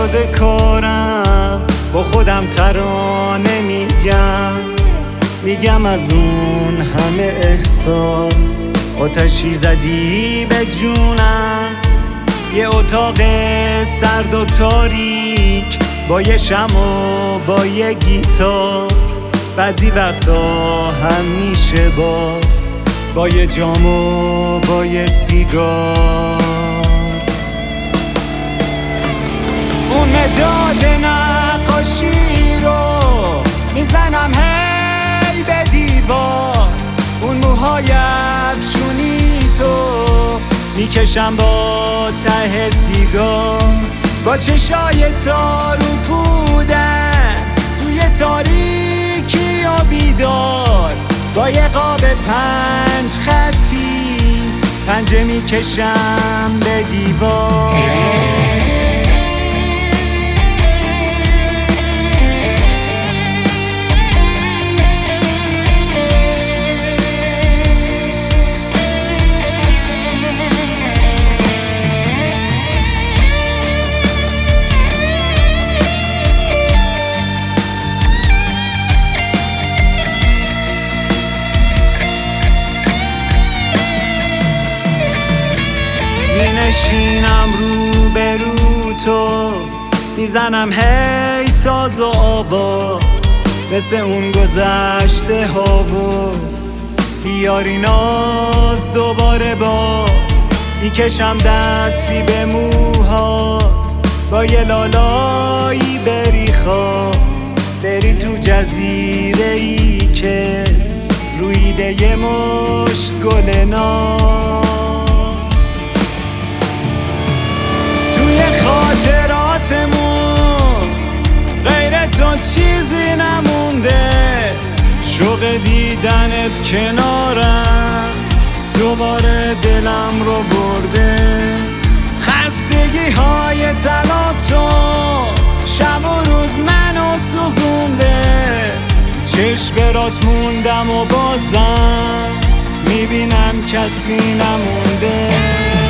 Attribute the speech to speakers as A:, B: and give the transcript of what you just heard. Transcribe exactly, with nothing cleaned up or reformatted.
A: یاد کارم با خودم ترانه میگم میگم از اون همه احساس آتشی زدی به جونم. یه اتاق سرد و تاریک با یه شمع و با یه گیتار، بعضی وقتا هم میشه باز با یه جام و با یه سیگار. اون مداد نقاشی رو میزنم هی به دیوار، اون موهای افشونی تو میکشم با ته سیگار، با چشای تارو پودن توی تاریکی و بیدار، با یه قاب پنج خطی پنجه میکشم به دیوار. نشینم رو به رو تو میزنم هی ساز و آواز، مثل اون گذشته ها و بیاری ناز دوباره باز. میکشم دستی به موهات با یه لالایی بری خواب، بری تو جزیره ای که رویده یه مشت گل ناب. خاطراتمون غیر تو چیزی نمونده، شوق دیدنت کنارم دوباره دلم رو برده. خستگی های تلاطم شب و روز منو سوزونده، چشم برات موندم و بازم میبینم کسی نمونده.